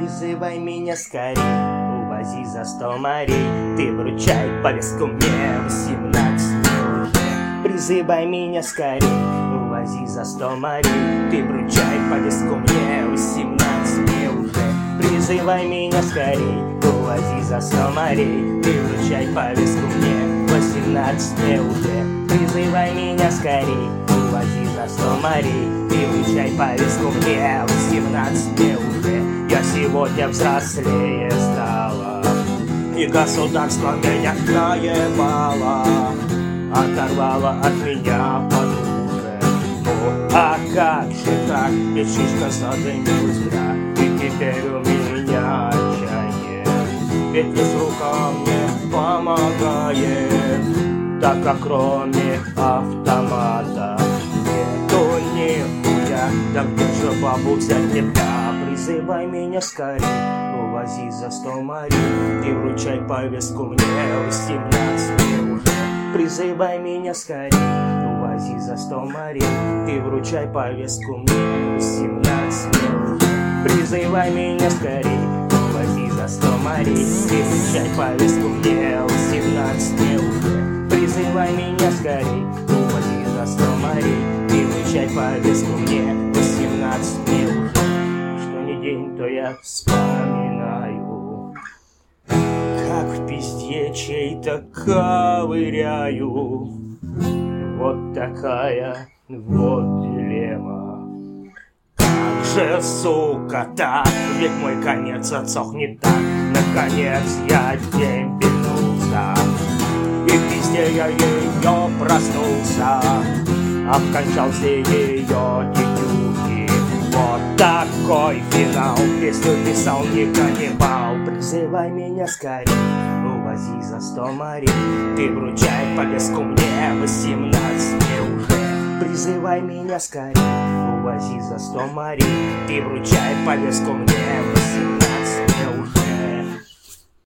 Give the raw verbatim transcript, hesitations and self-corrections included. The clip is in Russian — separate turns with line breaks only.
Призывай меня скорей, увози за сто морей. Ты вручай повестку мне, восемнадцать уже. Призывай меня скорей, увози за сто морей. Ты вручай повестку мне, восемнадцать мне уже. Призывай меня скорей, увози за сто морей. Ты вручай повестку мне, восемнадцать мне уже. Призывай меня скорей, увози за сто морей. Ты вручай повестку мне, восемнадцать мне уже. Я сегодня взрослее стала, и государство меня наебало, оторвало от меня подружек. Ну а как же так, ведь шишка задымилась зря, и теперь у меня отчаяние. Ведь из рука мне помогает, так как кроме автомата нету нихуя. Да где же бабу взять тебя? Призывай меня скорей, увози за сто морей. Ты вручай повестку мне, восемнадцать мне уже. Призывай меня скорей, увози за сто морей. Ты вручай повестку мне, восемнадцать мне уже. Призывай меня скорей, увози за сто морей. Ты вручай повестку мне, восемнадцать мне уже. Призывай меня скорей, увози за сто морей. Ты вручай повестку мне, восемнадцать мне уже. Что ни день, то я вспоминаю, как в пизде чей-то ковыряю. Вот такая вот дилемма. Как же, сука, так? Ведь мой конец отсохнет так. Наконец я дембельнулся, и в пизде я ее проснулся. Обкончал все ее тетюки. Вот такой финал. Песню писал не каннибал. Призывай меня скорей, увози за сто морей. Ты вручай повестку мне, восемнадцать мне уже. Призывай меня скорей, увози за сто морей. Ты вручай повестку мне, восемнадцать.